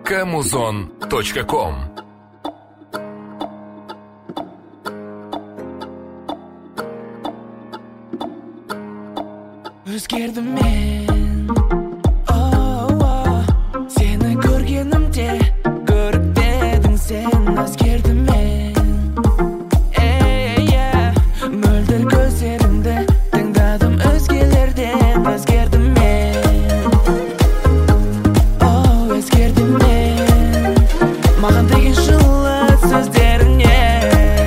kamuzon.com. Özgerdim men, seni görgenimde görüp dedin sen. Özgerdim men, mölder gözlerimde tingdadım özgelerden. Özgerdim men, özgerdim men, mağan degen жылы сөздеріңе.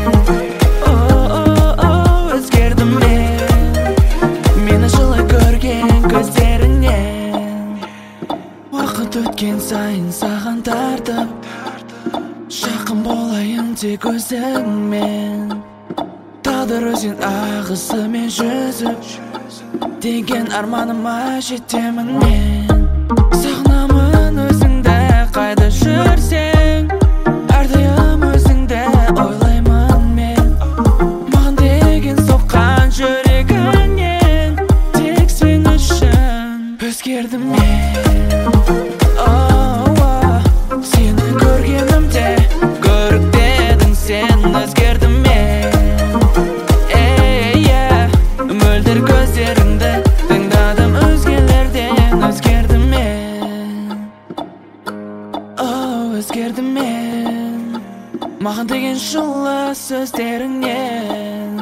Özgerdim men, meni жылы көрген көздеріңнен. Уақыт өткен сайын саған тартып, жақын болайын тек өзіңмен. Тағдыр өзен ағысымен жүзіп, деген арманыма жетемін мен. Сағынамын өзіңді қайда жүрсең, әрдайым өзіңді ойлаймын мен. Маған деген соққан жүрегіңнен тек сен үшін өзгердім мен. Сені көргенімде көрік дедің сен. Өзгердім мен, мөлдір көздеріңді тыңдадым өзгелерден. Өзгердім мен, өзгердім мен, маған деген жылы сөздеріңнен.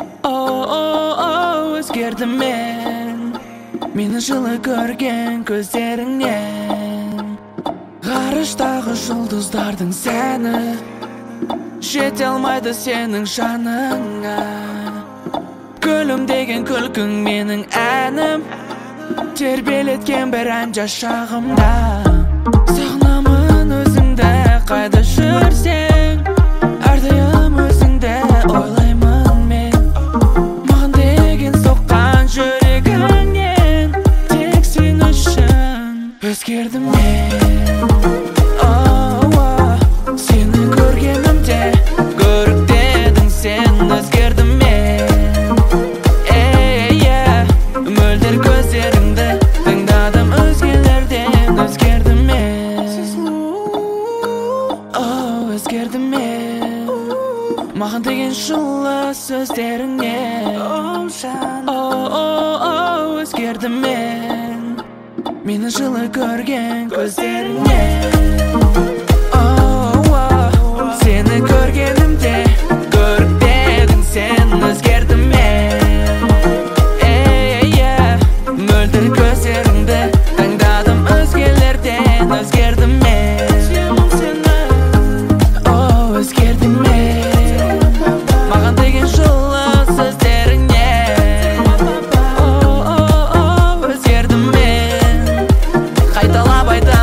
Өзгердім мен, мені жылы көрген көздеріңнен. Ғарыштағы жұлдыздардың сәні жете алмайды сенің жаныңа. Гүлім деген күлкің менің әнім, тербелеткен бір ән жашағымда. Сағынамын өзіңді қайда жүрсең, әрдайым өзіңді ойлаймын мен. Маған деген соққан жүрегіңнен тек сен үшін өзгердім мен. Сені көргенімде көрік дедің сен. Өзгердім мен, мөлдір көздеріңді тыңдадым өзгелерден. Өзгердім мен, өзгердім мен, маған деген жылы сөздеріңнен. Өзгердім мен, мені жылы көрген көздеріңнен. Сені көргенімде көрік дедің сен. Өзгердім мен, мөлдір көздеріңді тыңдадым өзгелерден. Өзгердім мен, өзгердім мен, маған деген жылы сөздеріңнен. Өзгердім мен, қайталап айтам.